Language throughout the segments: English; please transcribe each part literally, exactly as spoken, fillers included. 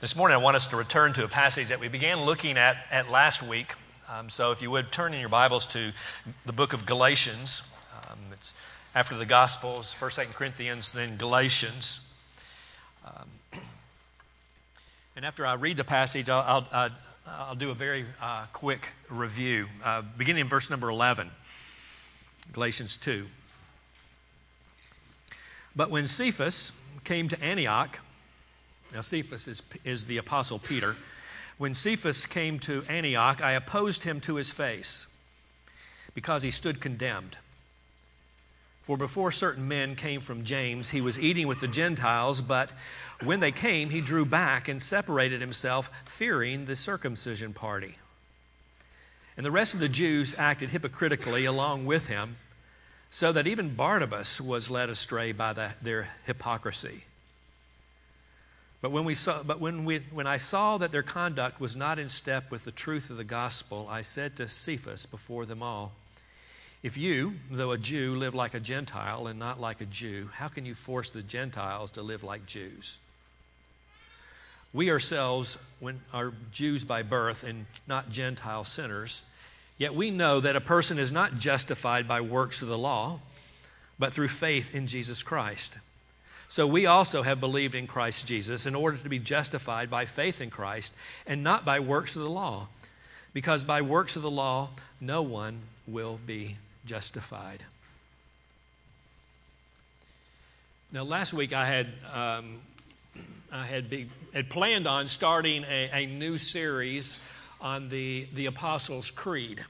This morning I want us to return to a passage that we began looking at, at last week. Um, so if you would turn in your Bibles to the book of Galatians. Um, it's after the Gospels, First, Second Corinthians, then Galatians. Um, and after I read the passage, I'll, I'll, I'll do a very uh, quick review. Uh, beginning in verse number eleven, Galatians two. But when Cephas came to Antioch, now Cephas is, is the Apostle Peter. When Cephas came to Antioch, I opposed him to his face, because he stood condemned. For before certain men came from James, he was eating with the Gentiles, but when they came, he drew back and separated himself, fearing the circumcision party. And the rest of the Jews acted hypocritically along with him, so that even Barnabas was led astray by the, their hypocrisy. But when we saw, but when we, when I saw that their conduct was not in step with the truth of the gospel, I said to Cephas before them all, "If you, though a Jew, live like a Gentile and not like a Jew, how can you force the Gentiles to live like Jews? We ourselves when are Jews by birth and not Gentile sinners, yet we know that a person is not justified by works of the law, but through faith in Jesus Christ. So we also have believed in Christ Jesus in order to be justified by faith in Christ and not by works of the law, because by works of the law no one will be justified." Now, last week I had um, I had, be, had planned on starting a, a new series on the, the Apostles' Creed.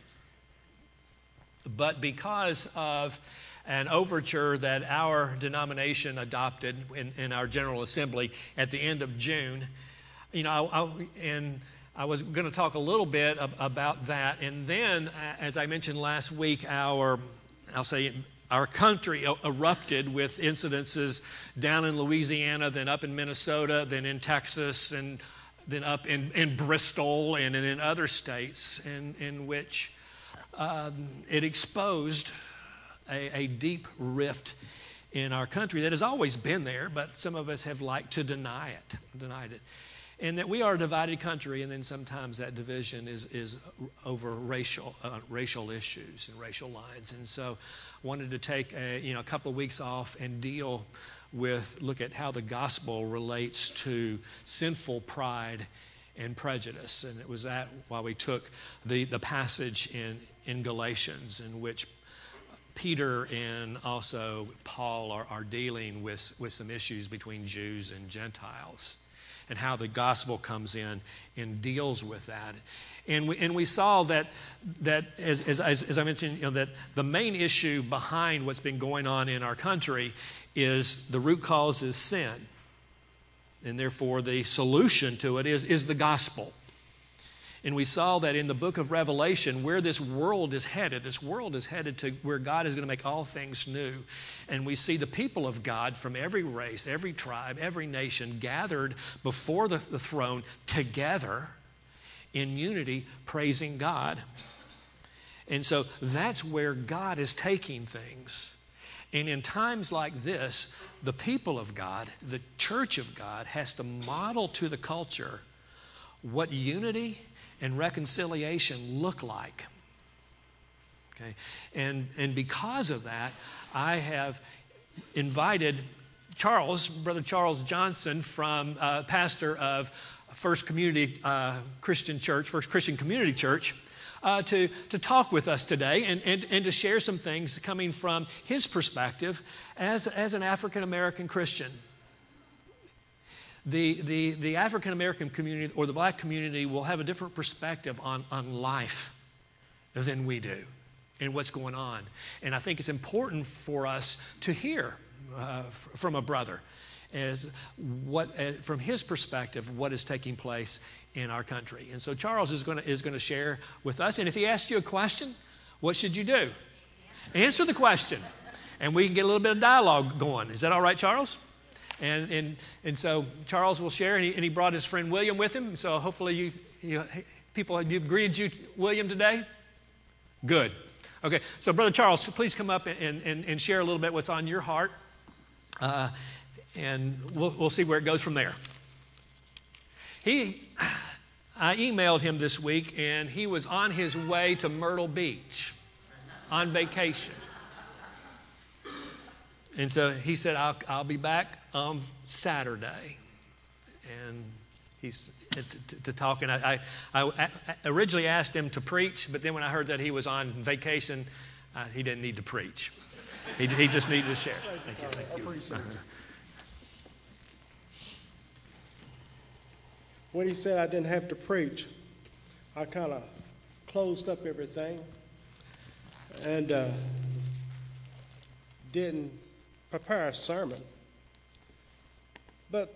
But because of an overture that our denomination adopted in, in our General Assembly at the end of June, you know, I, I, and I was going to talk a little bit ab- about that. And then, as I mentioned last week, our, I'll say, our country erupted with incidences down in Louisiana, then up in Minnesota, then in Texas, and then up in, in Bristol and in other states in, in which um, it exposed a, a deep rift in our country that has always been there, but some of us have liked to deny it, denied it. And that we are a divided country, and then sometimes that division is, is over racial uh, racial issues and racial lines. And so wanted to take a, you know, a couple of weeks off and deal with, look at how the gospel relates to sinful pride and prejudice. And it was that why we took the, the passage in, in Galatians, in which Peter and also Paul are, are dealing with, with some issues between Jews and Gentiles, and how the gospel comes in and deals with that. And we and we saw that that as as, as I mentioned, you know, that the main issue behind what's been going on in our country is the root cause is sin. And therefore the solution to it is, is the gospel. And we saw that in the book of Revelation, where this world is headed. This world is headed to where God is going to make all things new. And we see the people of God from every race, every tribe, every nation gathered before the, the throne together in unity, praising God. And so that's where God is taking things. And in times like this, the people of God, the church of God, has to model to the culture what unity and reconciliation look like. Okay, and and because of that, I have invited Charles, Brother Charles Johnson, from uh, pastor of First Community uh, Christian Church, First Christian Community Church, uh, to to talk with us today and, and and to share some things coming from his perspective as as an African American Christian. The, the, the African-American community or the black community will have a different perspective on, on life than we do and what's going on. And I think it's important for us to hear uh, f- from a brother as what, uh, from his perspective, what is taking place in our country. And so Charles is going to is going to share with us. And if he asks you a question, what should you do? Answer the question. And we can get a little bit of dialogue going. Is that all right, Charles? And and and so Charles will share, and he, and he brought his friend William with him. So hopefully you, you people, you've greeted you, William, today? Good. Okay, so Brother Charles, please come up and, and, and share a little bit what's on your heart. Uh, and we'll, we'll see where it goes from there. He, I emailed him this week, and he was on his way to Myrtle Beach on vacation. And so he said, I'll, I'll be back on Saturday. And he's to, to talk. And I, I, I originally asked him to preach, but then when I heard that he was on vacation, uh, he didn't need to preach. He, he just needed to share. Thank you. Thank you. I appreciate it. When he said I didn't have to preach, I kind of closed up everything and uh, didn't prepare a sermon. But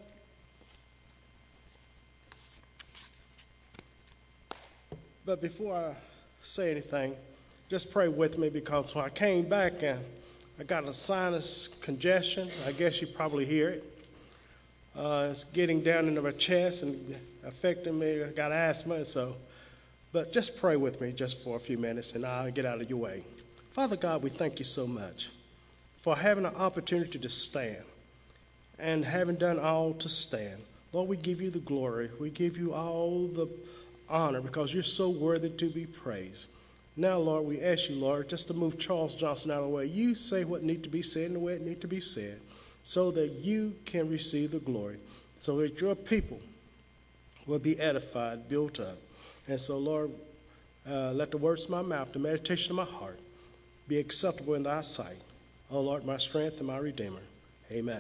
but before I say anything, just pray with me, because when I came back and I got a sinus congestion. I guess you probably hear it. Uh, it's getting down into my chest and affecting me. I got asthma, so. But just pray with me just for a few minutes, and I'll get out of your way. Father God, we thank you so much for having an opportunity to stand and having done all to stand. Lord, we give you the glory. We give you all the honor, because you're so worthy to be praised. Now, Lord, we ask you, Lord, just to move Charles Johnson out of the way. You say what needs to be said in the way it needs to be said, so that you can receive the glory, so that your people will be edified, built up. And so, Lord, uh, let the words of my mouth, the meditation of my heart, be acceptable in thy sight. O Lord, my strength and my redeemer. Amen.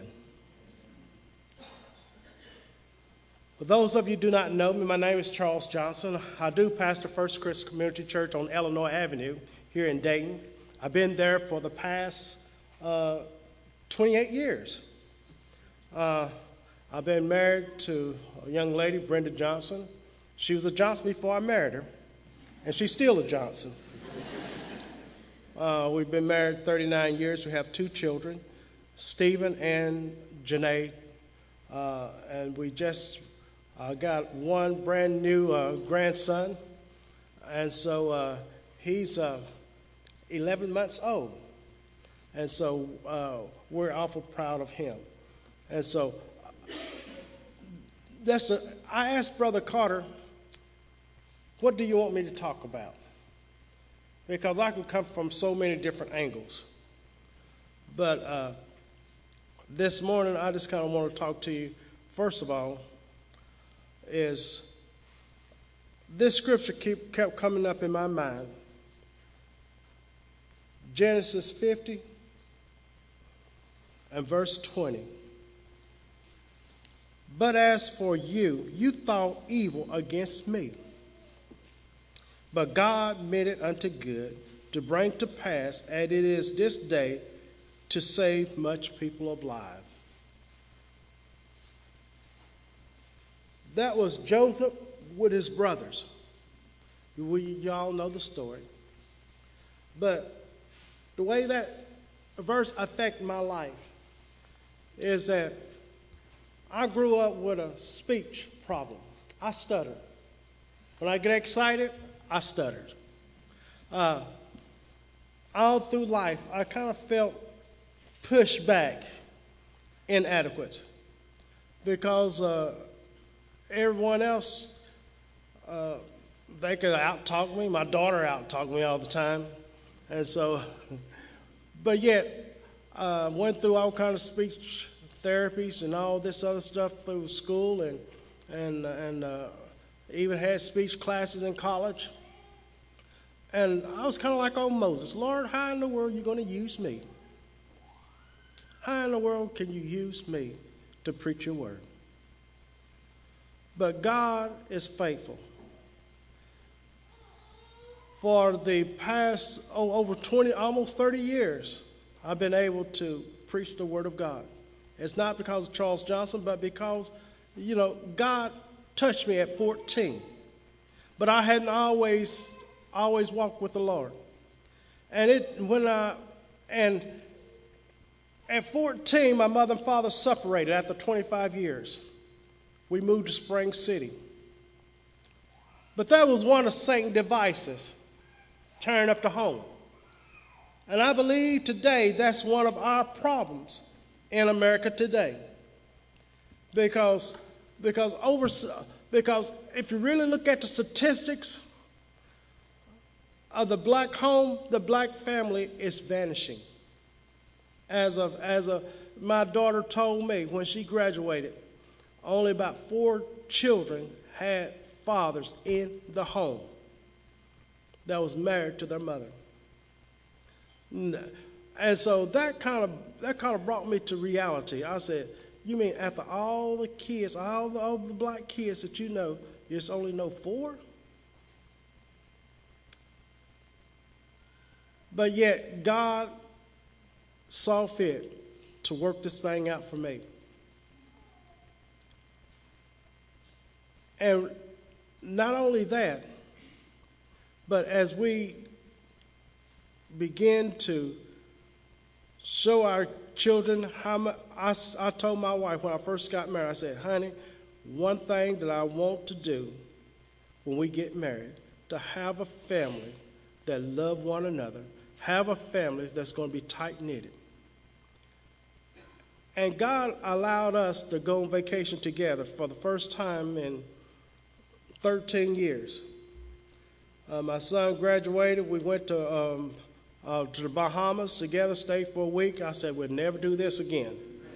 For those of you who do not know me, my name is Charles Johnson. I do pastor First Christian Community Church on Illinois Avenue here in Dayton. I've been there for the past uh, twenty-eight years. Uh, I've been married to a young lady, Brenda Johnson. She was a Johnson before I married her, and she's still a Johnson. uh, we've been married thirty-nine years. We have two children, Stephen and Janae, uh, and we just uh, got one brand new uh, grandson, and so uh, he's uh, eleven months old, and so uh, we're awful proud of him. And so that's a, I asked Brother Carter, what do you want me to talk about? Because I can come from so many different angles. But uh, this morning, I just kind of want to talk to you, first of all, is this scripture keep, kept coming up in my mind. Genesis fifty and verse twenty. But as for you, you thought evil against me. But God meant it unto good, to bring to pass, as it is this day, to save much people alive. That was Joseph with his brothers. We, y'all know the story. But the way that verse affected my life is that I grew up with a speech problem. I stuttered. When I get excited, I stuttered. Uh, all through life, I kind of felt pushed back, inadequate, because uh, everyone else, uh, they could out-talk me. My daughter out-talked me all the time. And so, but yet, I uh, went through all kinds of speech therapies and all this other stuff through school, and and and uh, even had speech classes in college. And I was kind of like old Moses. Lord, how in the world are you going to use me? How in the world can you use me to preach your word? But God is faithful. For the past oh, over twenty, almost thirty years, I've been able to preach the word of God. It's not because of Charles Johnson, but because, you know, God touched me at fourteen. But I hadn't always, always walked with the Lord. And it when I, and at fourteen, my mother and father separated after twenty-five years. We moved to Spring City. But that was one of Satan's devices, tearing up the home. And I believe today that's one of our problems in America today. Because, because over Because if you really look at the statistics of the black home, the black family is vanishing. As of, as of my daughter told me when she graduated, only about four children had fathers in the home that was married to their mother. And so that kind of that kind of brought me to reality. I said, you mean after all the kids, all the, all the black kids that you know, you just only know four? But yet God saw fit to work this thing out for me. And not only that, but as we begin to show our children how much, I, I told my wife when I first got married, I said, honey, one thing that I want to do when we get married, to have a family that love one another, have a family that's going to be tight-knitted. And God allowed us to go on vacation together for the first time in thirteen years. Uh, my son graduated. We went to um, uh, to the Bahamas together, stayed for a week. I said, we'll never do this again.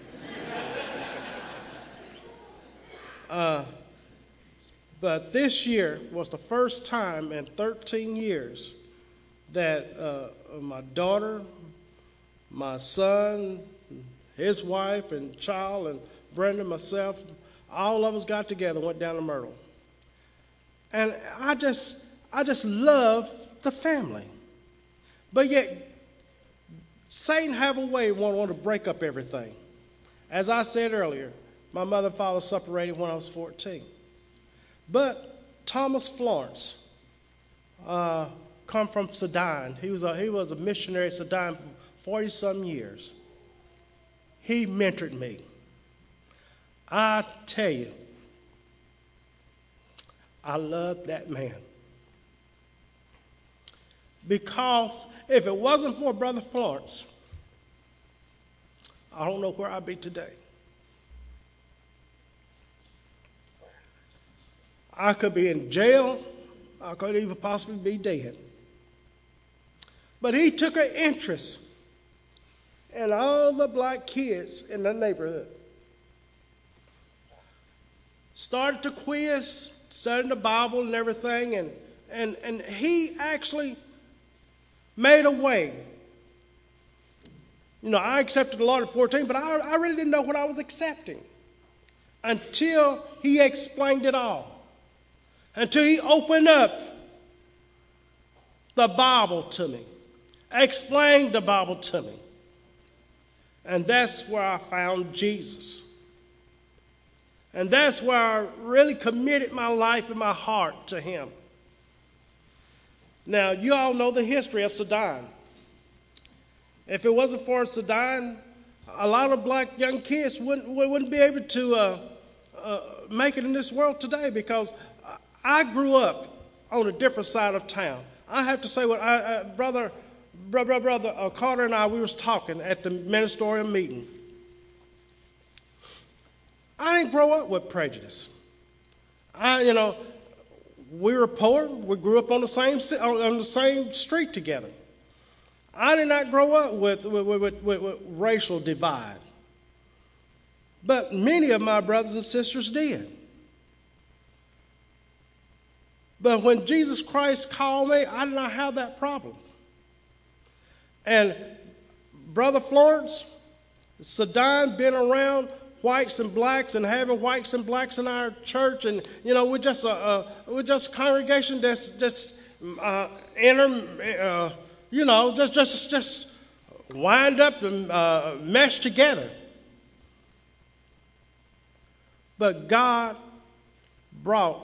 uh, but this year was the first time in thirteen years that uh, my daughter, my son, his wife, and child, and Brenda, myself, all of us got together, went down to Myrtle. And I just, I just love the family. But yet, Satan have a way want, want to break up everything. As I said earlier, my mother and father separated when I was fourteen. But Thomas Florence uh, come from Sudan. He was a, he was a missionary in Sudan for forty-some years. He mentored me. I tell you, I love that man. Because if it wasn't for Brother Florence, I don't know where I'd be today. I could be in jail. I could even possibly be dead. But he took an interest in all the black kids in the neighborhood. Started to quiz, studying the Bible and everything, and, and, and he actually made a way. You know, I accepted the Lord at fourteen, but I, I really didn't know what I was accepting until he explained it all. Until he opened up the Bible to me, explained the Bible to me. And that's where I found Jesus. And that's where I really committed my life and my heart to him. Now, you all know the history of Sudan. If it wasn't for Sudan, a lot of black young kids wouldn't, wouldn't be able to uh, uh, make it in this world today, because I grew up on a different side of town. I have to say, what I, uh, brother, brother, brother uh, Carter and I, we was talking at the ministerial meeting. I didn't grow up with prejudice. I, you know, we were poor. We grew up on the same on the same street together. I did not grow up with with, with, with, with racial divide. But many of my brothers and sisters did. But when Jesus Christ called me, I did not have that problem. And Brother Florence, Sudan, been around whites and blacks and having whites and blacks in our church, and you know we're just a, a we're just a congregation that's just uh, inter, uh, you know just just just wind up and uh, mesh together. But God brought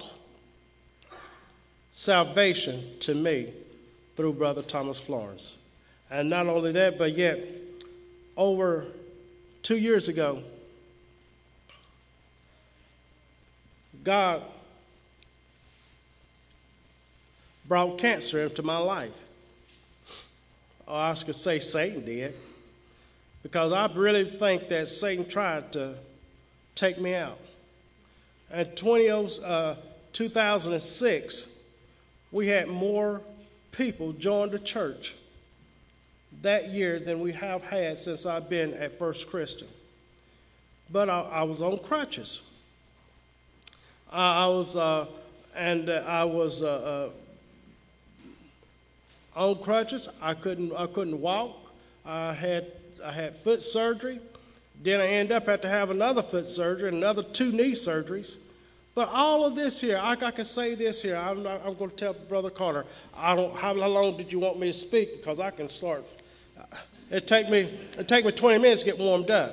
salvation to me through Brother Thomas Florence, and not only that, but yet over two years ago, God brought cancer into my life. Or I could say Satan did, because I really think that Satan tried to take me out. in two thousand six, we had more people join the church that year than we have had since I've been at First Christian. But I, I was on crutches. I, I was, uh, and uh, I was uh, uh, on crutches. I couldn't, I couldn't walk. I had, I had foot surgery. Then I ended up having to have another foot surgery and another two knee surgeries. But all of this here, I, I can say this here. I'm, not, I'm going to tell Brother Carter, I don't. How long did you want me to speak? Because I can start. It take me. It take me twenty minutes to get warmed up.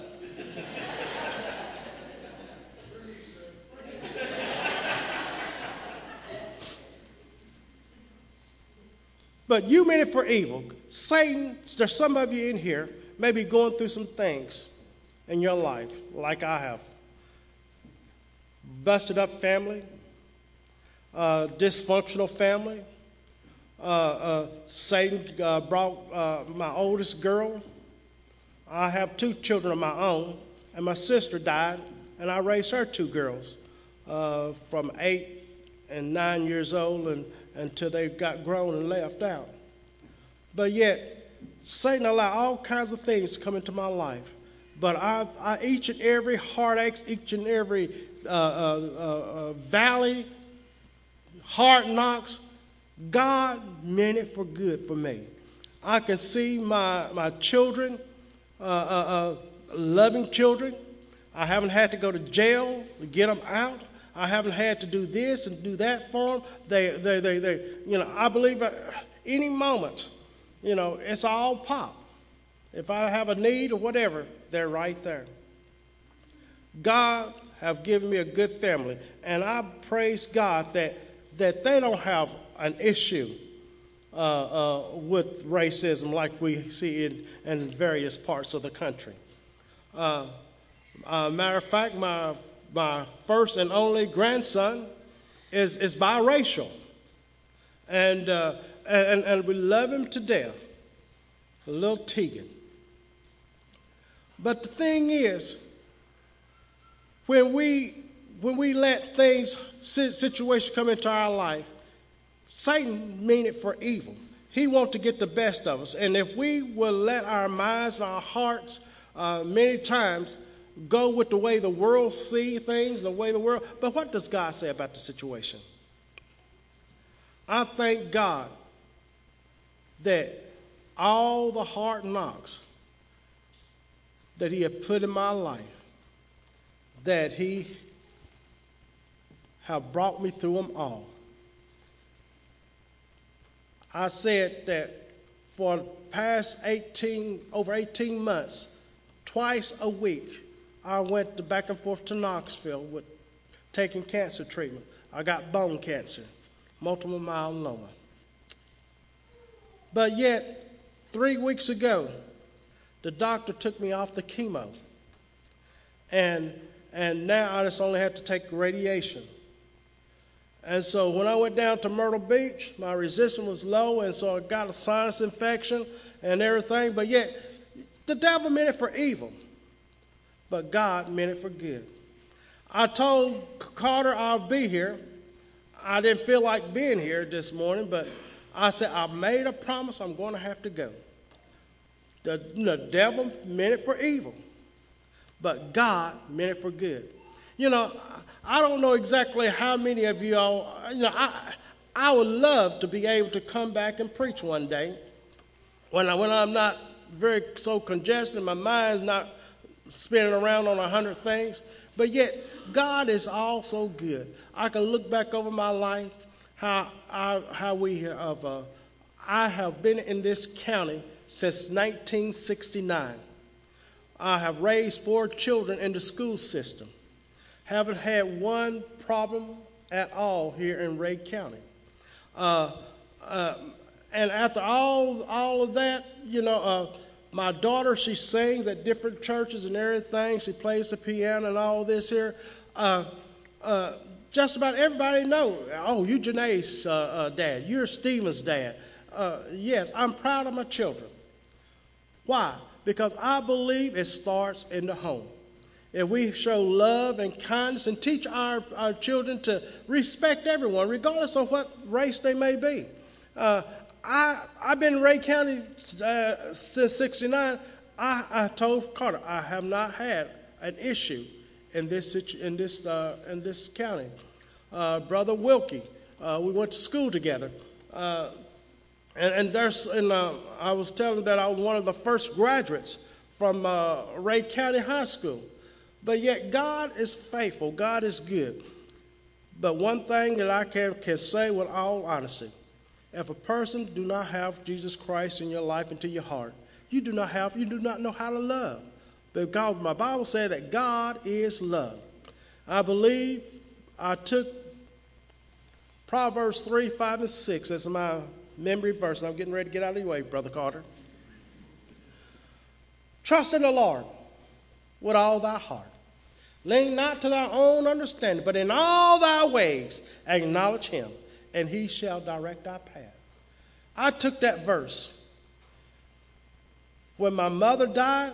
But you meant it for evil. Satan, there's some of you in here maybe going through some things in your life, like I have. Busted up family, uh, dysfunctional family. Uh, uh, Satan uh, brought uh, my oldest girl. I have two children of my own, and my sister died, and I raised her two girls uh, from eight and nine years old and, until they got grown and left out. But yet, Satan allowed all kinds of things to come into my life. But I, I each and every heartache, each and every uh, uh, uh, valley, hard knocks, God meant it for good for me. I can see my, my children, uh, uh, uh, loving children. I haven't had to go to jail to get them out. I haven't had to do this and do that for them. They, they, they, they you know, I believe at any moment, you know, it's all pop. If I have a need or whatever, they're right there. God have given me a good family, and I praise God that, that they don't have an issue uh, uh, with racism like we see in, in various parts of the country. Uh, uh, matter of fact, my my first and only grandson is, is biracial, and, uh, and and we love him to death, little Tegan. But the thing is, when we when we let things, situations come into our life, Satan mean it for evil. He wants to get the best of us. And if we will let our minds and our hearts uh, many times go with the way the world see things, the way the world, but what does God say about the situation? I thank God that all the hard knocks that he had put in my life, that he have brought me through them all. I said that for the past eighteen, over eighteen months, twice a week, I went to back and forth to Knoxville with taking cancer treatment. I got bone cancer, multiple myeloma. But yet, three weeks ago, the doctor took me off the chemo. And, and now I just only have to take radiation. And so when I went down to Myrtle Beach, my resistance was low, and so I got a sinus infection and everything. But yet, the devil meant it for evil, but God meant it for good. I told Carter I'll be here. I didn't feel like being here this morning, but I said, I made a promise, I'm going to have to go. The, the devil meant it for evil, but God meant it for good. You know, I don't know exactly how many of you all, you know, I, I would love to be able to come back and preach one day when, I, when I'm not very so congested, my mind's not spinning around on a hundred things, but yet God is also good. I can look back over my life, how, I, how we have, uh, I have been in this county since nineteen sixty-nine. I have raised four children in the school system. Haven't had one problem at all here in Ray County. Uh, uh, and after all, all of that, you know, uh, my daughter, she sings at different churches and everything. She plays the piano and all this here. Uh, uh, just about everybody knows, oh, you Janae's uh, uh, dad. You're Stephen's dad. Uh, yes, I'm proud of my children. Why? Because I believe it starts in the home. if we show love and kindness and teach our, our children to respect everyone, regardless of what race they may be. Uh, I, I've been in Rhea County uh, since sixty-nine. I, I told Carter, I have not had an issue in this, in this, uh, in this county. Uh, Brother Wilkie, uh, we went to school together. Uh, and, and, there's, and uh, I was telling them that I was one of the first graduates from uh, Rhea County High School. But yet God is faithful. God is good. But one thing that I can, can say with all honesty, if a person do not have Jesus Christ in your life into your heart, you do not have, you do not know how to love. Because my Bible said that God is love. I believe I took Proverbs three, five, and six as my memory verse. And I'm getting ready to get out of your way, Brother Carter. Trust in the Lord with all thy heart. Lean not to thy own understanding, but in all thy ways acknowledge him, and he shall direct thy path. I took that verse. When my mother died,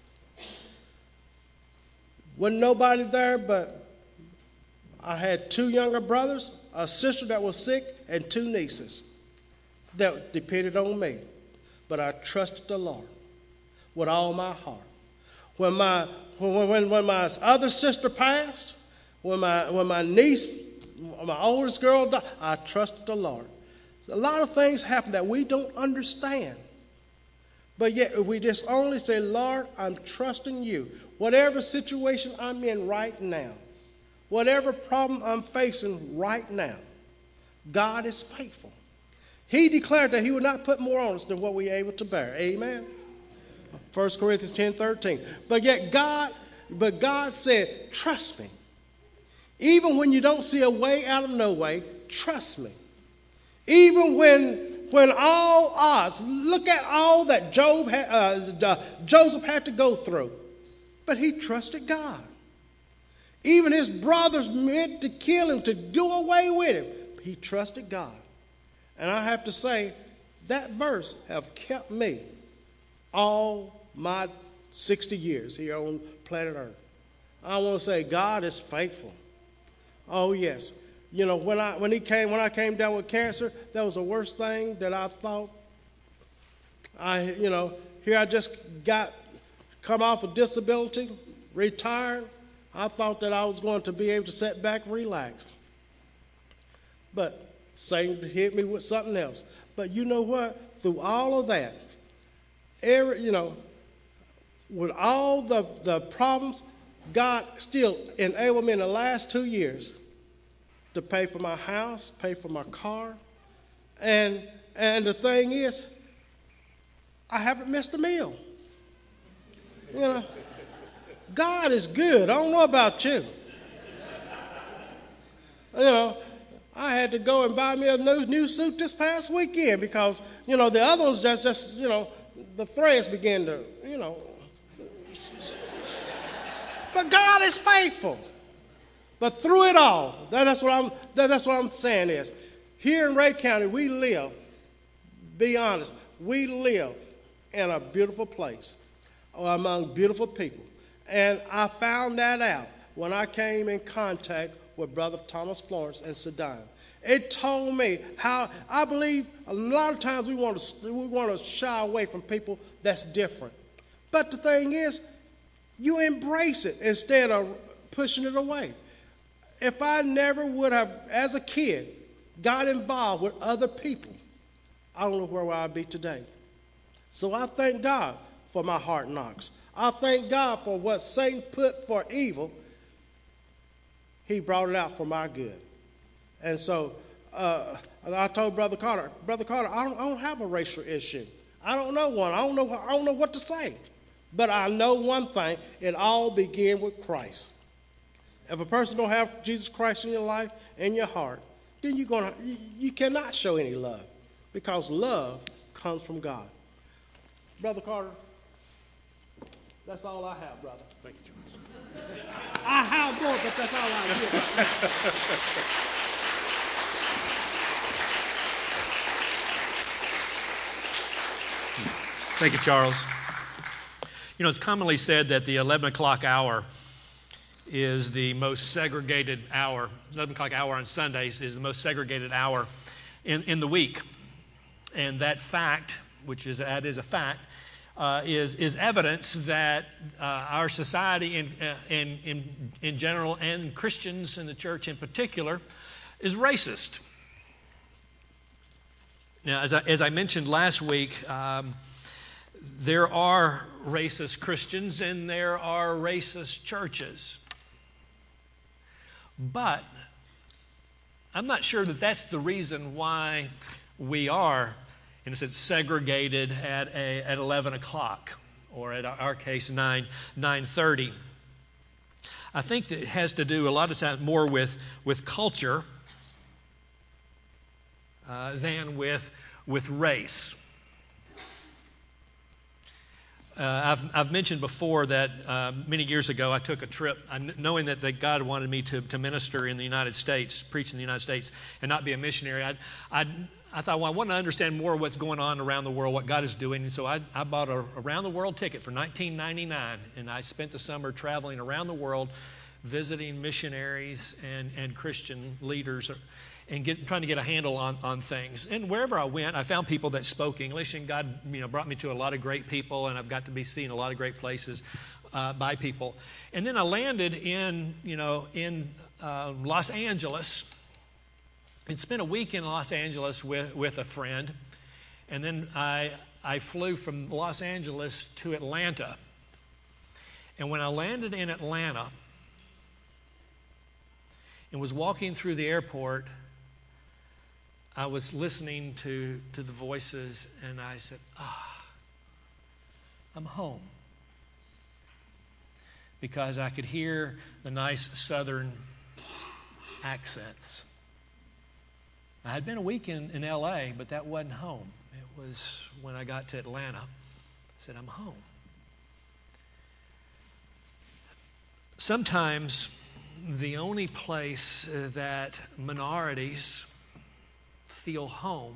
wasn't nobody there, but I had two younger brothers, a sister that was sick, and two nieces that depended on me. But I trusted the Lord with all my heart. When my when when, when my other sister passed, when my when my niece, my oldest girl died, I trusted the Lord. So a lot of things happen that we don't understand. But yet if we just only say, Lord, I'm trusting you. Whatever situation I'm in right now, whatever problem I'm facing right now, God is faithful. He declared that he would not put more on us than what we are able to bear. Amen. First Corinthians ten, thirteen. But yet God, but God said, trust me. Even when you don't see a way out of no way, trust me. Even when when all odds, look at all that Job had, uh, Joseph had to go through. But he trusted God. Even his brothers meant to kill him, to do away with him. He trusted God. And I have to say, that verse have kept me all my sixty years here on planet Earth. I want to say God is faithful. Oh, yes. You know, when I when he came when I came down with cancer, that was the worst thing that I thought. I, you know, here I just got come off of disability, retired. I thought that I was going to be able to sit back and relax. But Satan hit me with something else. But you know what? Through all of that, every, you know, with all the, the problems, God still enabled me in the last two years to pay for my house, pay for my car. And, and the thing is, I haven't missed a meal. You know, God is good. I don't know about you. You know, I had to go and buy me a new, new suit this past weekend because, you know, the other ones just, just, you know, the threads began to, you know. But God is faithful. But through it all, that, that's what I'm that, that's what I'm saying is, here in Rhea County, we live, be honest, we live in a beautiful place among beautiful people. And I found that out when I came in contact with Brother Thomas Florence and Sedine. It told me how, I believe a lot of times we want to we want to shy away from people that's different. But the thing is, you embrace it instead of pushing it away. If I never would have, as a kid, got involved with other people, I don't know where I'd be today. So I thank God for my hard knocks. I thank God for what Satan put for evil. He brought it out for my good. And so uh, I told Brother Carter, Brother Carter, I don't, I don't have a racial issue. I don't know one. I don't know, I don't know what to say. But I know one thing, it all began with Christ. If a person don't have Jesus Christ in your life, in your heart, then you're gonna, you, you cannot show any love because love comes from God. Brother Carter, that's all I have, brother. Thank you, Charles. I have more, but that's all I have. Thank you, Charles. You know, it's commonly said that the eleven o'clock hour is the most segregated hour. eleven o'clock hour on Sundays is the most segregated hour in, in the week. And that fact, which is that is a fact, uh, is is evidence that uh, our society in, uh, in in in general, and Christians in the church in particular, is racist. Now, as I, as I mentioned last week, um, there are racist Christians and there are racist churches. But I'm not sure that that's the reason why we are, in a sense, segregated at a, at eleven o'clock, or at our case, nine nine thirty. I think that it has to do a lot of times more with with culture uh, than with with race. Uh, I've, I've mentioned before that uh, many years ago I took a trip, uh, knowing that, that God wanted me to, to minister in the United States, preach in the United States, and not be a missionary. I, I, I thought, well, I want to understand more of what's going on around the world, what God is doing. And so I, I bought a around-the-world ticket for nineteen ninety-nine, and I spent the summer traveling around the world, visiting missionaries and, and Christian leaders, and get, trying to get a handle on, on things. And wherever I went, I found people that spoke English, and God, you know, brought me to a lot of great people, and I've got to be seeing a lot of great places uh, by people. And then I landed in, you know, in uh, Los Angeles, and spent a week in Los Angeles with, with a friend. And then I, I flew from Los Angeles to Atlanta. And when I landed in Atlanta and was walking through the airport, I was listening to, to the voices, and I said, ah, I'm home. Because I could hear the nice southern accents. I had been a week in, in L A, but that wasn't home. It was when I got to Atlanta. I said, I'm home. Sometimes the only place that minorities feel home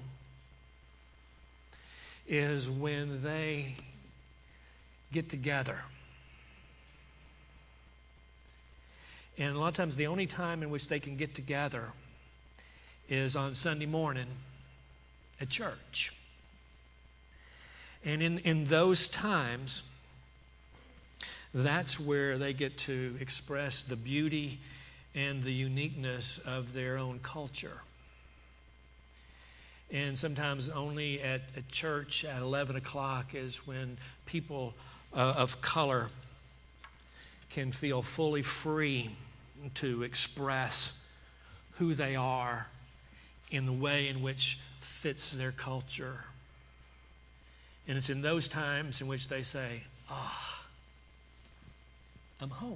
is when they get together. And a lot of times the only time in which they can get together is on Sunday morning at church. And in, in those times, that's where they get to express the beauty and the uniqueness of their own culture. And sometimes only at, at church at eleven o'clock is when people uh, of color can feel fully free to express who they are in the way in which fits their culture. And it's in those times in which they say, ah, I'm home.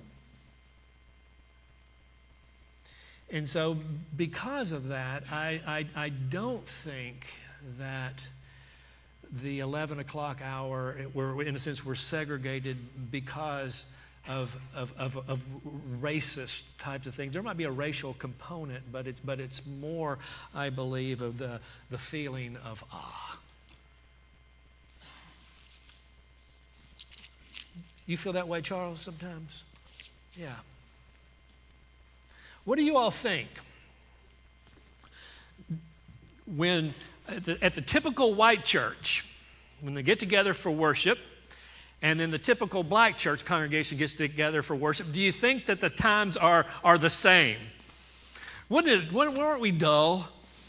And so because of that, I, I, I don't think that the eleven o'clock hour, we're, in a sense, we're segregated because of, of, of, of racist types of things. There might be a racial component, but it's, but it's more, I believe, of the, the feeling of awe. You feel that way, Charles, sometimes? Yeah. What do you all think when at the, at the typical white church, when they get together for worship, and then the typical black church congregation gets together for worship, do you think that the times are, are the same? Wouldn't it, wouldn't, weren't we dull?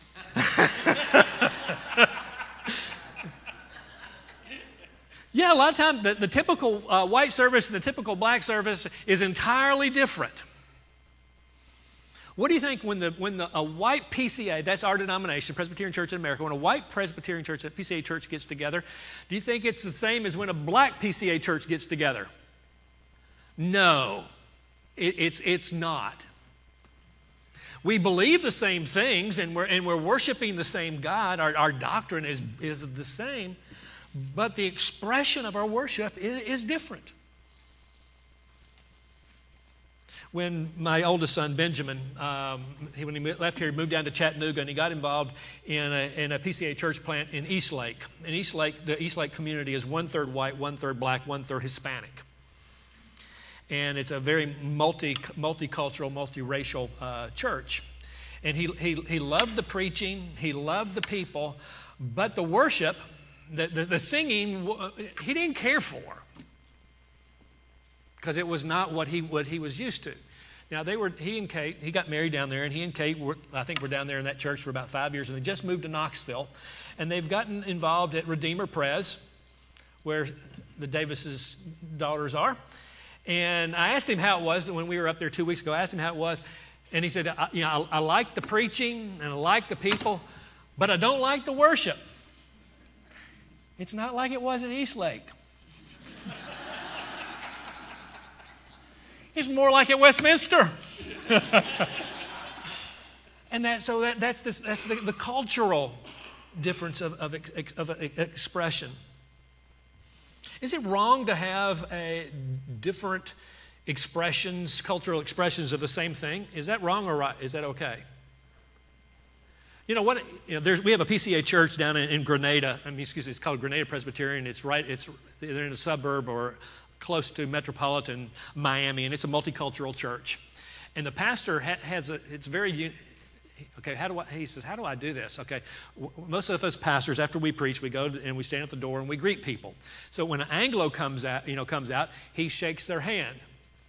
Yeah, a lot of times the, the typical uh, white service and the typical black service is entirely different. What do you think when the when the, a white P C A, that's our denomination, Presbyterian Church in America, when a white Presbyterian church, a P C A church gets together, do you think it's the same as when a black P C A church gets together? No, it, it's, it's not. We believe the same things and we're, and we're worshiping the same God. Our, our doctrine is, is the same, but the expression of our worship is, is different. When my oldest son, Benjamin, um, he, when he left here, he moved down to Chattanooga, and he got involved in a, in a P C A church plant in Eastlake. In Eastlake, the Eastlake community is one-third white, one-third black, one-third Hispanic. And it's a very multi multicultural, multiracial uh, church. And he, he, he loved the preaching, he loved the people, but the worship, the, the, the singing, he didn't care for, because it was not what he, what he was used to. Now, they were, he and Kate, he got married down there, and he and Kate, were, I think, were down there in that church for about five years, and they just moved to Knoxville. And they've gotten involved at Redeemer Pres, where the Davis's daughters are. And I asked him how it was when we were up there two weeks ago. I asked him how it was, and he said, I, you know, I, I like the preaching, and I like the people, but I don't like the worship. It's not like it was at Eastlake. It's more like at Westminster. And that, so that, that's, this, that's the, the cultural difference of, of, of expression. Is it wrong to have a different expressions, cultural expressions of the same thing? Is that wrong or right? Is that okay? You know what? You know, there's, we have a P C A church down in, in Grenada. I mean, excuse me, it's called Grenada Presbyterian. It's right. It's they're in a suburb or close to metropolitan Miami, and it's a multicultural church. And the pastor ha, has a. It's very. Okay, how do I? He says, how do I do this? Okay, most of us pastors, after we preach, we go and we stand at the door and we greet people. So when an Anglo comes out, you know, comes out, he shakes their hand.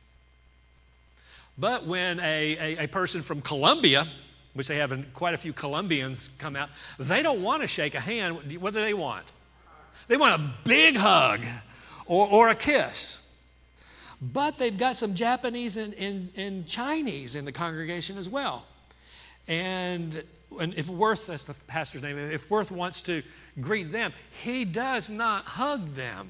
But when a, a, a person from Colombia, which they have quite a few Colombians come out, they don't want to shake a hand. What do they want? They want a big hug or, or a kiss. But they've got some Japanese and, and, and Chinese in the congregation as well. And, and if Worth, that's the pastor's name, if Worth wants to greet them, he does not hug them.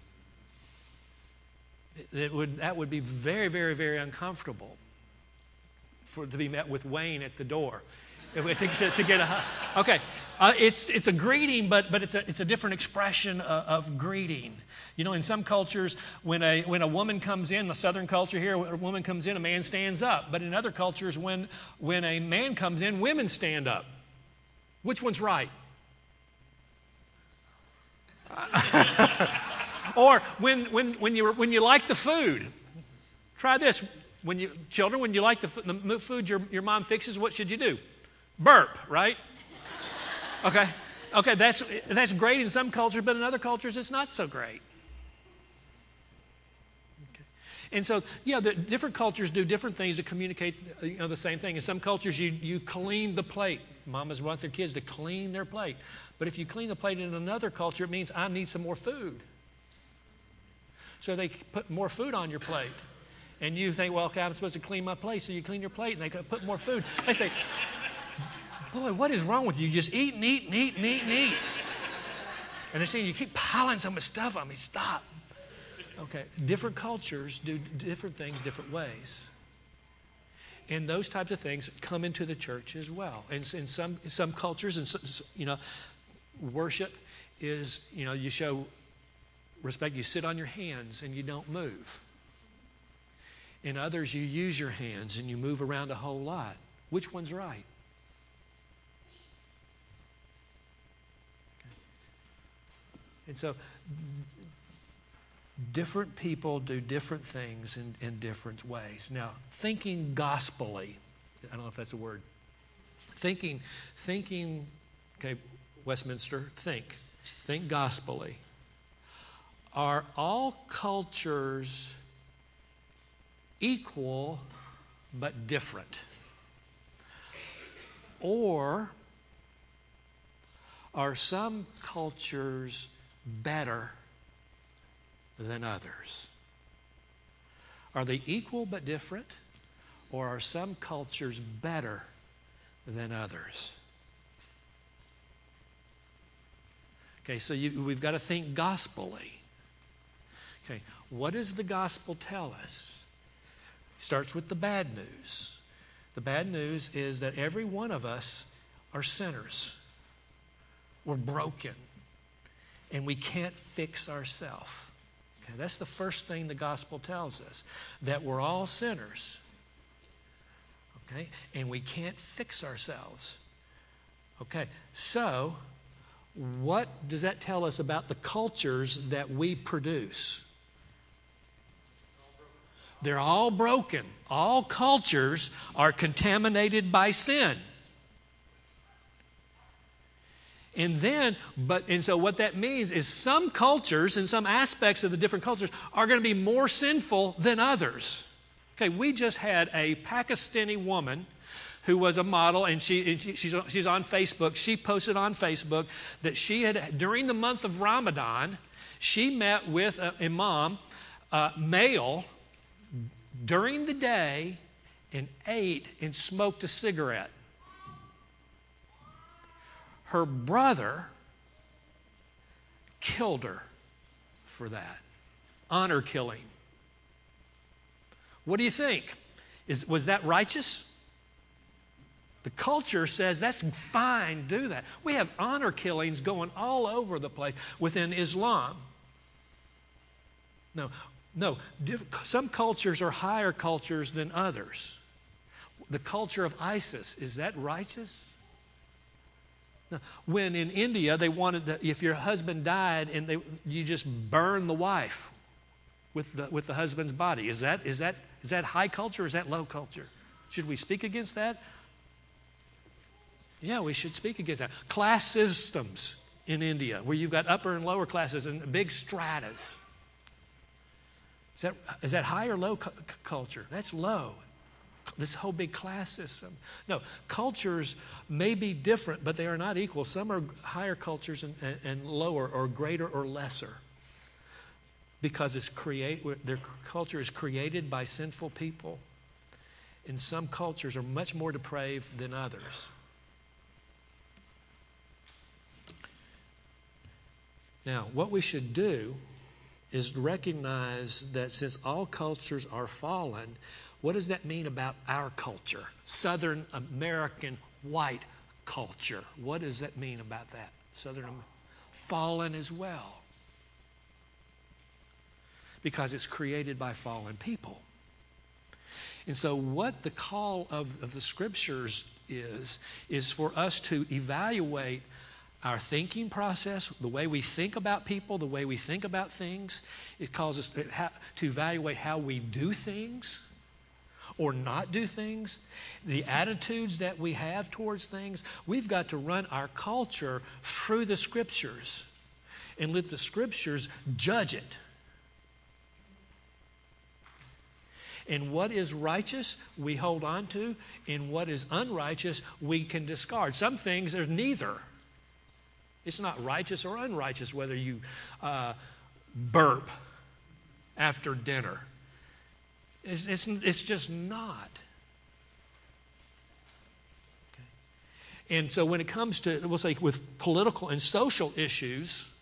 It would, that would be very, very, very uncomfortable for to be met with Wayne at the door. To, to, to get a hug. Okay, uh, it's it's a greeting, but but it's a it's a different expression of, of greeting. You know, in some cultures, when a when a woman comes in, the Southern culture here, when a woman comes in, a man stands up. But in other cultures, when when a man comes in, women stand up. Which one's right? Or when when when you when you like the food, try this. When you children, when you like the, the food your your mom fixes, what should you do? Burp, right? Okay, okay, that's that's great in some cultures, but in other cultures it's not so great. Okay. And so, yeah, the different cultures do different things to communicate, you know, the same thing. In some cultures, you you clean the plate. Mamas want their kids to clean their plate, but if you clean the plate in another culture, it means I need some more food. So they put more food on your plate, and you think, well, okay, I'm supposed to clean my plate, so you clean your plate, and they put more food. They say, boy, what is wrong with you? You just eat and eat and eat and eat and eat. And they're saying, you keep piling so much stuff on me. Stop. Okay, different cultures do different things different ways. And those types of things come into the church as well. And in some, some cultures, and some, you know, worship is, you know, you show respect. You sit on your hands and you don't move. In others, you use your hands and you move around a whole lot. Which one's right? And so different people do different things in, in different ways. Now, thinking gospelly, I don't know if that's a word. Thinking, thinking, okay, Westminster, think. Think gospelly. Are all cultures equal but different? Or are some cultures better than others? Are they equal but different? Or are some cultures better than others? Okay, so you, we've got to think gospelly. Okay, what does the gospel tell us? It starts with the bad news. The bad news is that every one of us are sinners. We're broken. And we can't fix ourselves. Okay, that's the first thing the gospel tells us, that we're all sinners. Okay, and we can't fix ourselves. Okay, so what does that tell us about the cultures that we produce? They're all broken. All cultures are contaminated by sin. And then, but, and so what that means is some cultures and some aspects of the different cultures are going to be more sinful than others. Okay, we just had a Pakistani woman who was a model, and she, and she she's, she's on Facebook. She posted on Facebook that she had, during the month of Ramadan, she met with an imam, uh, male, during the day, and ate and smoked a cigarette. Her brother killed her for that. Honor killing. What do you think? Is, was that righteous? The culture says that's fine, do that. We have honor killings going all over the place within Islam. No, no. Some cultures are higher cultures than others. The culture of ISIS, is that righteous? No. When in India they wanted to, if your husband died and they, you just burn the wife with the with the husband's body, is that is that is that high culture or is that low culture? Should we speak against that? Yeah, we should speak against that. Class systems in India, where you've got upper and lower classes and big stratas. Is that, is that high or low cu- culture? That's low. This whole big class system. No, cultures may be different, but they are not equal. Some are higher cultures and, and, and lower, or greater or lesser. Because it's create, their culture is created by sinful people. And some cultures are much more depraved than others. Now, what we should do is recognize that since all cultures are fallen, what does that mean about our culture? Southern American white culture. What does that mean about that? Southern American, fallen as well. Because it's created by fallen people. And so what the call of, of the scriptures is, is for us to evaluate our thinking process, the way we think about people, the way we think about things. It calls us to, to evaluate how we do things or not do things, the attitudes that we have towards things. We've got to run our culture through the scriptures and let the scriptures judge it. And what is righteous, we hold on to, and what is unrighteous, we can discard. Some things are neither. It's not righteous or unrighteous whether you uh, burp after dinner. It's, it's, it's just not. Okay. And so when it comes to, we'll say, with political and social issues,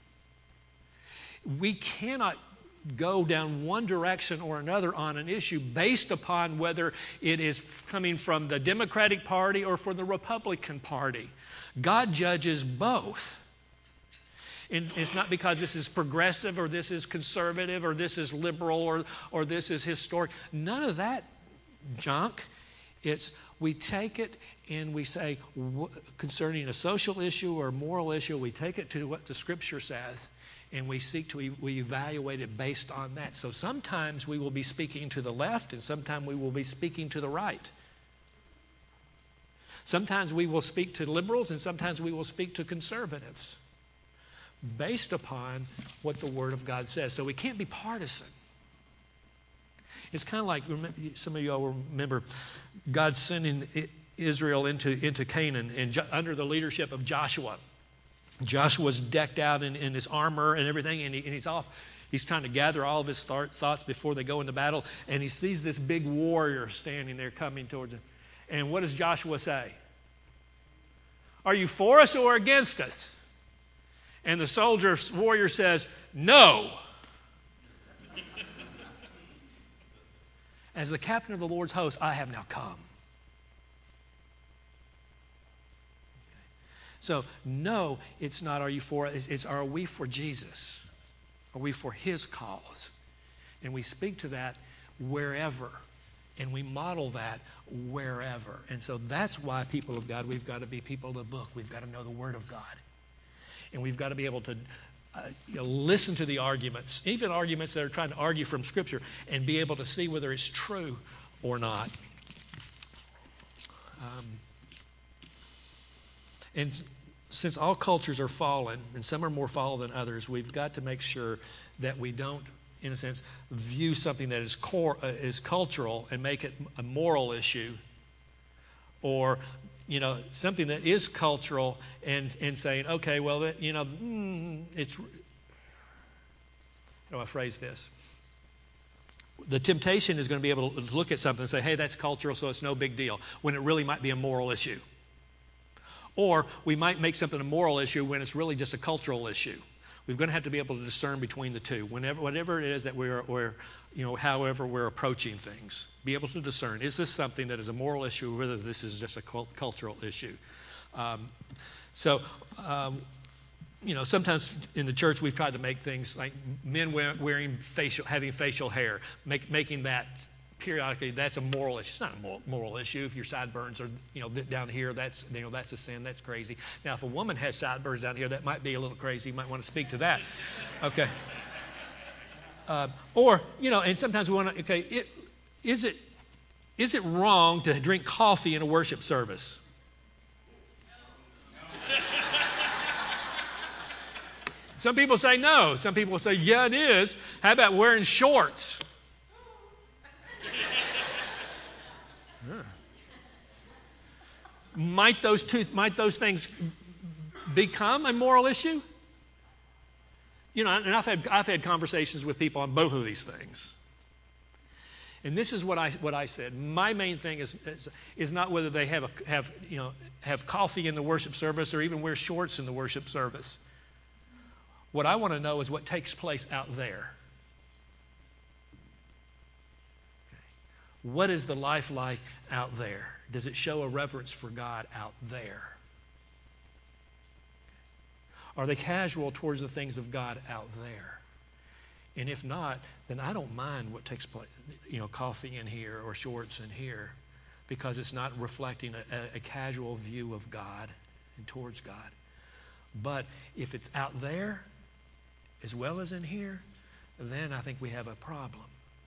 we cannot go down one direction or another on an issue based upon whether it is coming from the Democratic Party or from the Republican Party. God judges both. And it's not because this is progressive or this is conservative or this is liberal or, or this is historic. None of that junk. It's we take it and we say, concerning a social issue or a moral issue, we take it to what the Scripture says. And we seek to, we evaluate it based on that. So sometimes we will be speaking to the left and sometimes we will be speaking to the right. Sometimes we will speak to liberals and sometimes we will speak to conservatives based upon what the Word of God says. So we can't be partisan. It's kind of like, some of you all remember God sending Israel into, into Canaan and under the leadership of Joshua. Joshua's decked out in, in his armor and everything, and, he, and he's off. He's trying to gather all of his thought, thoughts before they go into battle, and he sees this big warrior standing there coming towards him. And what does Joshua say? Are you for us or against us? And the soldier, warrior says, no. As the captain of the Lord's host, I have now come. So, no, it's not are you for, it's, it's are we for Jesus? Are we for His cause? And we speak to that wherever. And we model that wherever. And so that's why, people of God, we've got to be people of the book. We've got to know the Word of God. And we've got to be able to uh, you know, listen to the arguments, even arguments that are trying to argue from Scripture, and be able to see whether it's true or not. Um, and since all cultures are fallen, and some are more fallen than others, we've got to make sure that we don't, in a sense, view something that is core, uh, is cultural and make it a moral issue, or you know something that is cultural and and saying, okay, well, that, you know, mm, it's. How do I phrase this? The temptation is going to be able to look at something and say, hey, that's cultural, so it's no big deal, when it really might be a moral issue. Or we might make something a moral issue when it's really just a cultural issue. We're going to have to be able to discern between the two. Whenever, whatever it is that we're, we're, you know, however we're approaching things, be able to discern, is this something that is a moral issue or whether this is just a cult- cultural issue? Um, so, um, you know, sometimes in the church we've tried to make things like men wearing facial, having facial hair, make, making that periodically, that's a moral issue. It's not a moral, moral issue. If your sideburns are, you know, down here, that's, you know, that's a sin. That's crazy. Now, if a woman has sideburns down here, that might be a little crazy. You might want to speak to that. Okay. Uh, or, you know, and sometimes we want to, okay, it, is it is it wrong to drink coffee in a worship service? Some people say no. Some people say, yeah, it is. How about wearing shorts? Might those two, might those things become a moral issue? You know, and I've had I've had conversations with people on both of these things. And this is what I what I said. My main thing is is, is not whether they have a, have you know have coffee in the worship service or even wear shorts in the worship service. What I want to know is what takes place out there. What is the life like out there? Does it show a reverence for God out there? Are they casual towards the things of God out there? And if not, then I don't mind what takes place, you know, coffee in here or shorts in here, because it's not reflecting a, a casual view of God and towards God. But if it's out there as well as in here, then I think we have a problem.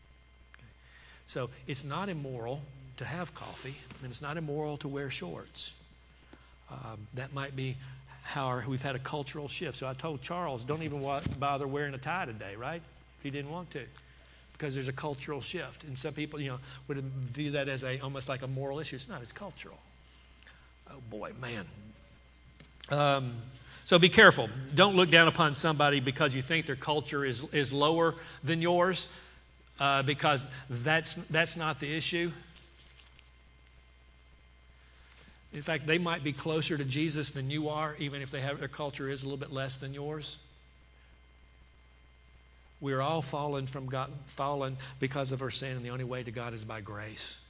So it's not immoral to have coffee, and it's not immoral to wear shorts. Um, that might be how our, we've had a cultural shift. So I told Charles, don't even bother wearing a tie today, right? If he didn't want to, because there's a cultural shift. And some people, you know, would view that as a almost like a moral issue. It's not. It's cultural. Oh boy, man. Um, so be careful. Don't look down upon somebody because you think their culture is is lower than yours. Uh, because that's that's not the issue. In fact, they might be closer to Jesus than you are, even if they have, their culture is a little bit less than yours. We're all fallen from God, fallen because of our sin, and the only way to God is by grace.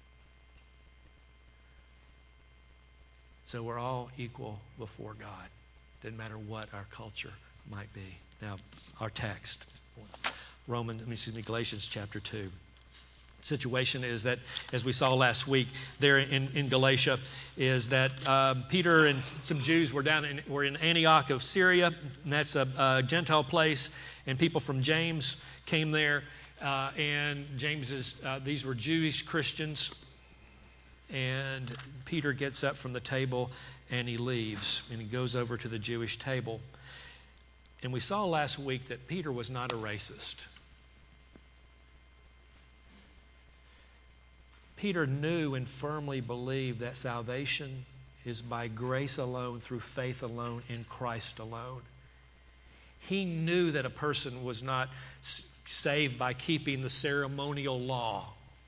So we're all equal before God. Doesn't matter what our culture might be. Now, our text. Romans, excuse me, Galatians chapter two. Situation is that, as we saw last week there in, in Galatia, is that uh, Peter and some Jews were down in, were in Antioch of Syria, and that's a, a Gentile place, and people from James came there, uh, and James is, uh, these were Jewish Christians, and Peter gets up from the table and he leaves, and he goes over to the Jewish table. And we saw last week that Peter was not a racist. Peter knew and firmly believed that salvation is by grace alone, through faith alone, in Christ alone. He knew that a person was not saved by keeping the ceremonial law.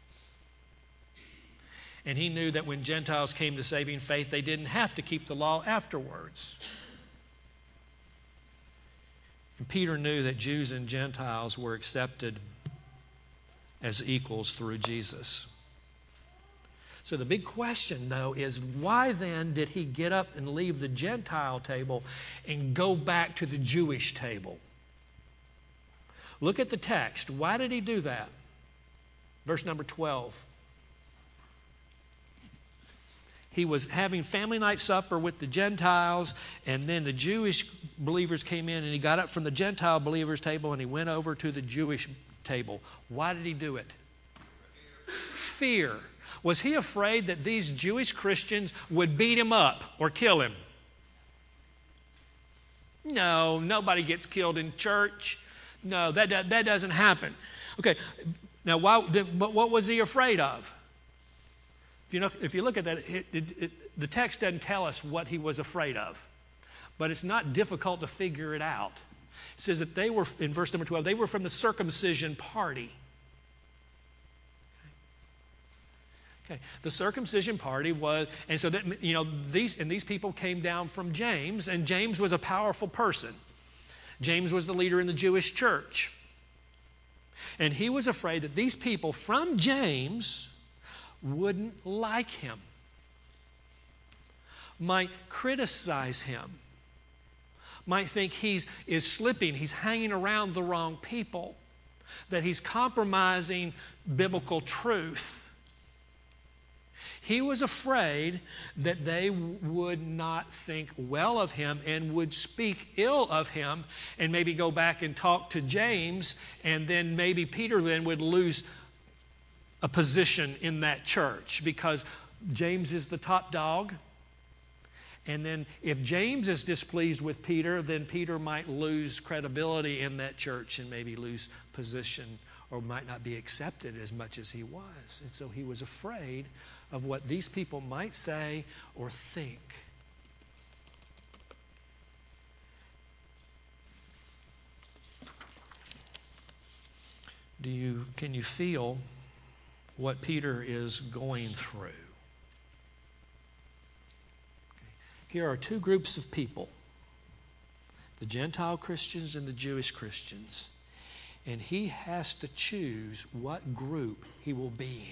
And he knew that when Gentiles came to saving faith, they didn't have to keep the law afterwards. And Peter knew that Jews and Gentiles were accepted as equals through Jesus. So the big question, though, is why then did he get up and leave the Gentile table and go back to the Jewish table? Look at the text. Why did he do that? Verse number twelve. he was having family night supper with the Gentiles, and then the Jewish believers came in, and he got up from the Gentile believers' table and he went over to the Jewish table. Why did he do it? Fear. Was he afraid that these Jewish Christians would beat him up or kill him? No, nobody gets killed in church. No, that, that, that doesn't happen. Okay, now why, then, what was he afraid of? If you, know, if you look at that, it, it, it, the text doesn't tell us what he was afraid of. But it's not difficult to figure it out. It says that they were, in verse number twelve, they were from the circumcision party. Okay. The circumcision party was, and so that, you know, these, and these people came down from James, and James was a powerful person. James was the leader in the Jewish church. And he was afraid that these people from James wouldn't like him, might criticize him, might think he is slipping, he's hanging around the wrong people, that he's compromising biblical truth. He was afraid that they would not think well of him and would speak ill of him and maybe go back and talk to James, and then maybe Peter then would lose a position in that church because James is the top dog. And then if James is displeased with Peter, then Peter might lose credibility in that church and maybe lose position or might not be accepted as much as he was. And so he was afraid of what these people might say or think. Do you, can you feel what Peter is going through? Okay. Here are two groups of people, the Gentile Christians and the Jewish Christians, and he has to choose what group he will be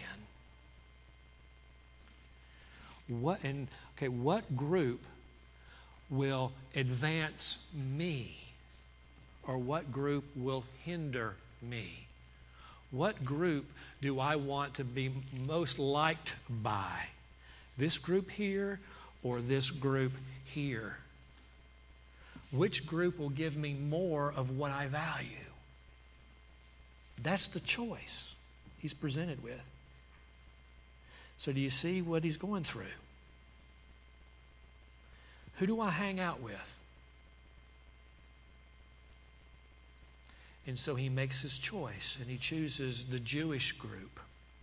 in. What and okay, what group will advance me, or what group will hinder me? What group do I want to be most liked by? This group here or this group here? Which group will give me more of what I value? That's the choice he's presented with. So do you see what he's going through? Who do I hang out with? And so he makes his choice, and he chooses the Jewish group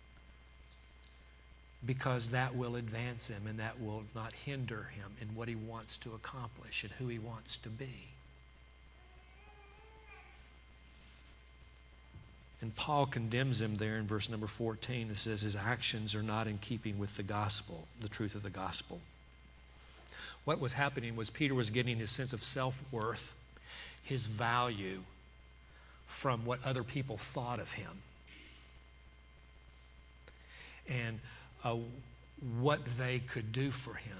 because that will advance him and that will not hinder him in what he wants to accomplish and who he wants to be. And Paul condemns him there in verse number fourteen. It says his actions are not in keeping with the gospel, the truth of the gospel. What was happening was Peter was getting his sense of self-worth, his value, from what other people thought of him. And uh, what they could do for him.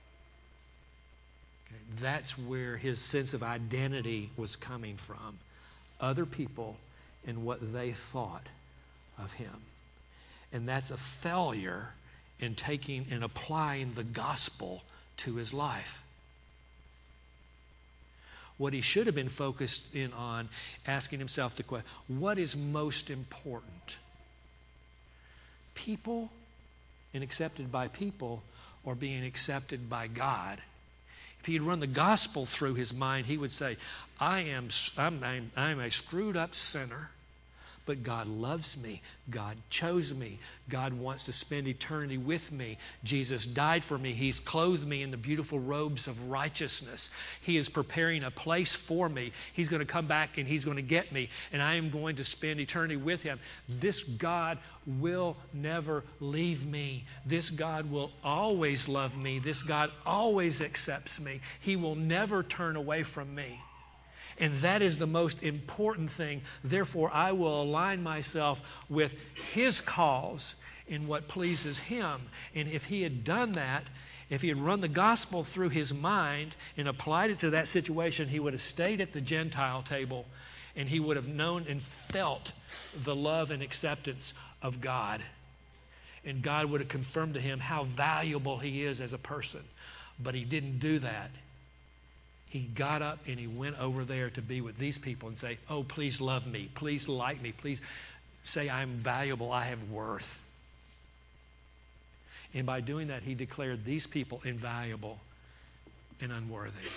Okay, that's where his sense of identity was coming from. Other people and what they thought of him. And that's a failure in taking and applying the gospel to his life. What he should have been focused in on, asking himself the question, what is most important? People and accepted by people, or being accepted by God? If he had run the gospel through his mind, he would say, I am I'm, I'm, I'm a screwed up sinner, but God loves me. God chose me. God wants to spend eternity with me. Jesus died for me. He's clothed me in the beautiful robes of righteousness. He is preparing a place for me. He's going to come back and he's going to get me, and I am going to spend eternity with him. This God will never leave me. This God will always love me. This God always accepts me. He will never turn away from me. And that is the most important thing. Therefore, I will align myself with his cause in what pleases him. And if he had done that, if he had run the gospel through his mind and applied it to that situation, he would have stayed at the Gentile table, and he would have known and felt the love and acceptance of God. and God would have confirmed to him how valuable he is as a person. But he didn't do that. He got up and he went over there to be with these people and say, oh, please love me. Please like me. Please say I'm valuable. I have worth. And by doing that, he declared these people invaluable and unworthy.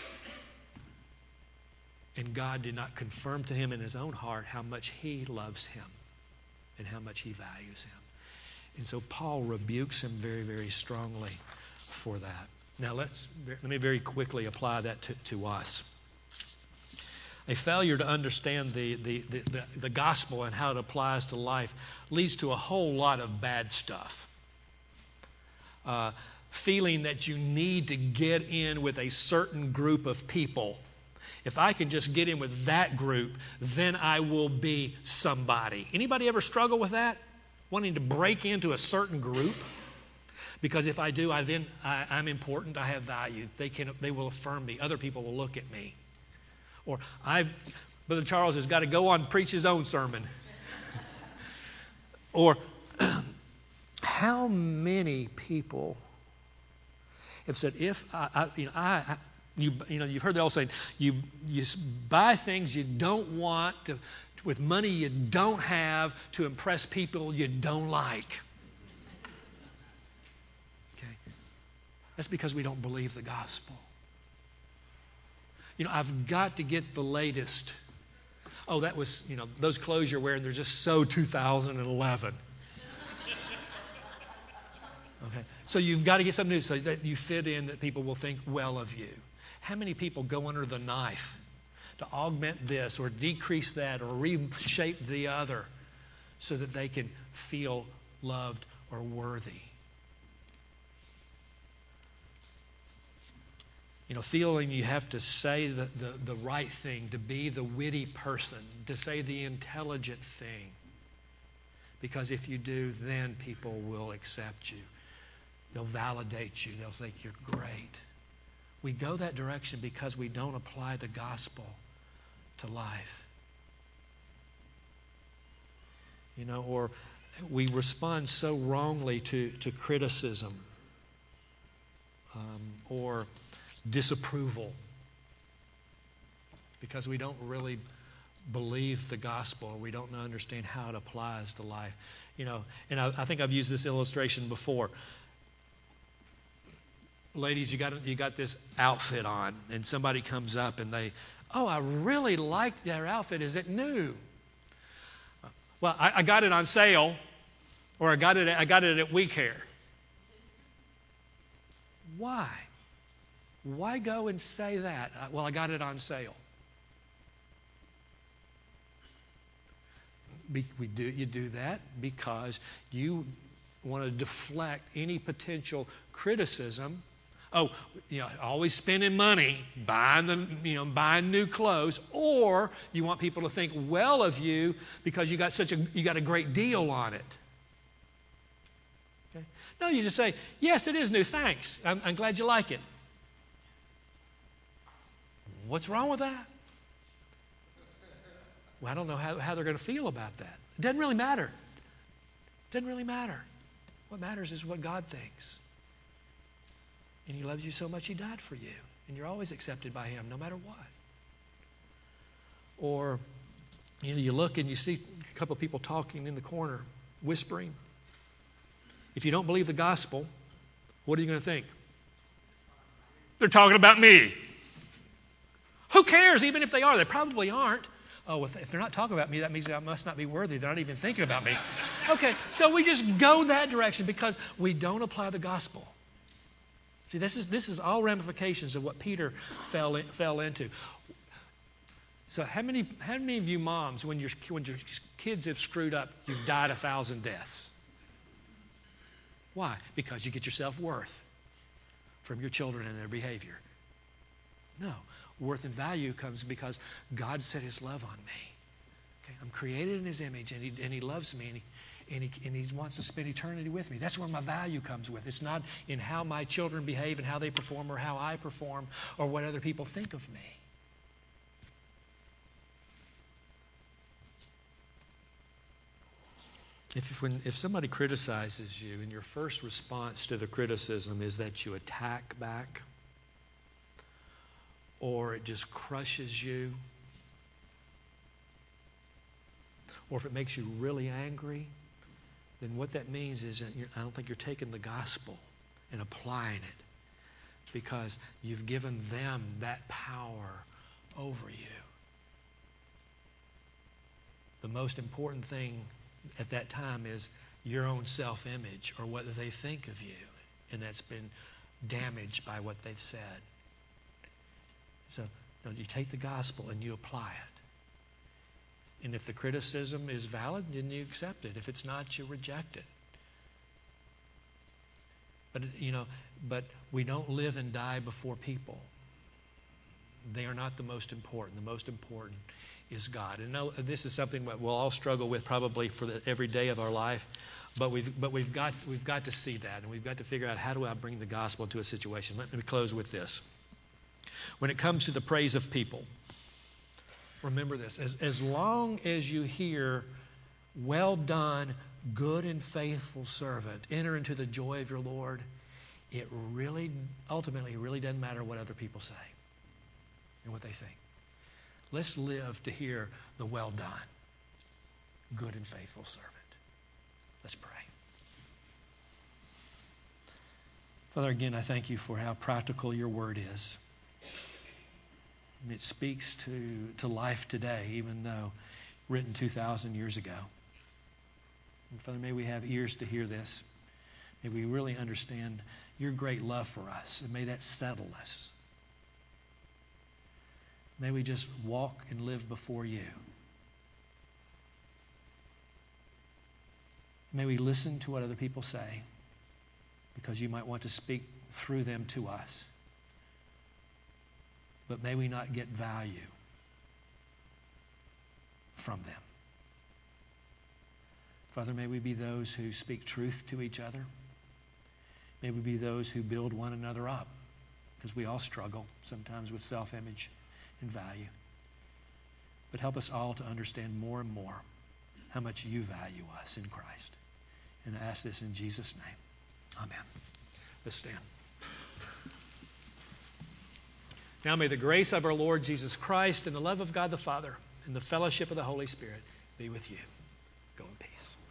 And God did not confirm to him in his own heart how much he loves him and how much he values him. And so Paul rebukes him very, very strongly for that. Now let's let me very quickly apply that to, to us. A failure to understand the, the, the, the, the gospel and how it applies to life leads to a whole lot of bad stuff. Uh, feeling that you need to get in with a certain group of people. If I can just get in with that group, then I will be somebody. Anybody ever struggle with that? Wanting to break into a certain group? Because if I do, I then I, I'm important. I have value. They can they will affirm me. Other people will look at me. Or I've Brother Charles has got to go on and preach his own sermon. Or how many people have said, if I, I you know I, I You, you know, you've heard the old saying, you, you buy things you don't want to, with money you don't have to impress people you don't like. Okay? That's because we don't believe the gospel. You know, I've got to get the latest. Oh, that was, you know, those clothes you're wearing, they're just so two thousand eleven. Okay? So you've got to get something new so that you fit in, that people will think well of you. How many people go under the knife to augment this or decrease that or reshape the other so that they can feel loved or worthy? You know, feeling you have to say the, the, the right thing, to be the witty person, to say the intelligent thing. Because if you do, then people will accept you. They'll validate you. They'll think you're great. We go that direction because we don't apply the gospel to life. You know, or we respond so wrongly to, to criticism um, or disapproval because we don't really believe the gospel, or we don't understand how it applies to life. You know, and I, I think I've used this illustration before. Ladies, you got you got this outfit on, and somebody comes up and they, oh, I really like their outfit. Is it new? Well, I, I got it on sale, or I got it I got it at We Care. Why? Why go and say that? Well, I got it on sale. Be, we do you do that because you want to deflect any potential criticism. Oh, you know, always spending money, buying them, you know, buying new clothes, or you want people to think well of you because you got such a you got a great deal on it. Okay? No, you just say, yes, it is new. Thanks. I'm, I'm glad you like it. What's wrong with that? Well, I don't know how, how they're going to feel about that. It doesn't really matter. It doesn't really matter. What matters is what God thinks. And He loves you so much He died for you. And you're always accepted by Him, no matter what. Or, you know, you look and you see a couple of people talking in the corner, whispering. If you don't believe the gospel, what are you going to think? They're talking about me. Who cares, even if they are? They probably aren't. Oh, if they're not talking about me, that means I must not be worthy. They're not even thinking about me. Okay, so we just go that direction because we don't apply the gospel. See, this is this is all ramifications of what Peter fell in, fell into. So how many how many of you moms, when your when your kids have screwed up, you've died a thousand deaths? Why? Because you get your self-worth from your children and their behavior. No. Worth and value comes because God set His love on me. Okay? I'm created in His image, and He, and he loves me, and he, and, he, and He wants to spend eternity with me. That's where my value comes with. It's not in how my children behave and how they perform or how I perform or what other people think of me. If, when, if somebody criticizes you and your first response to the criticism is that you attack back, or it just crushes you, or if it makes you really angry, then what that means is that you're, I don't think you're taking the gospel and applying it, because you've given them that power over you. The most important thing at that time is your own self-image, or what they think of you, and that's been damaged by what they've said. So no, you take the gospel and you apply it. And if the criticism is valid, then you accept it. If it's not, you reject it. But, you know, but we don't live and die before people. They are not the most important. The most important is God. And no, this is something that we'll all struggle with probably for the, every day of our life. But we've but we've got we've got to see that, and we've got to figure out, how do I bring the gospel into a situation? Let me close with this. When it comes to the praise of people, remember this. As, as long as you hear, "Well done, good and faithful servant, enter into the joy of your Lord," it really, ultimately, really doesn't matter what other people say and what they think. Let's live to hear the "well done, good and faithful servant." Let's pray. Father, again, I thank you for how practical your word is. It speaks to, to life today, even though written two thousand years ago. And Father, may we have ears to hear this. May we really understand your great love for us, and may that settle us. May we just walk and live before you. May we listen to what other people say, because you might want to speak through them to us. But may we not get value from them. Father, may we be those who speak truth to each other. May we be those who build one another up, because we all struggle sometimes with self-image and value. But help us all to understand more and more how much you value us in Christ. And I ask this in Jesus' name. Amen. Let's stand. Now may the grace of our Lord Jesus Christ and the love of God the Father and the fellowship of the Holy Spirit be with you. Go in peace.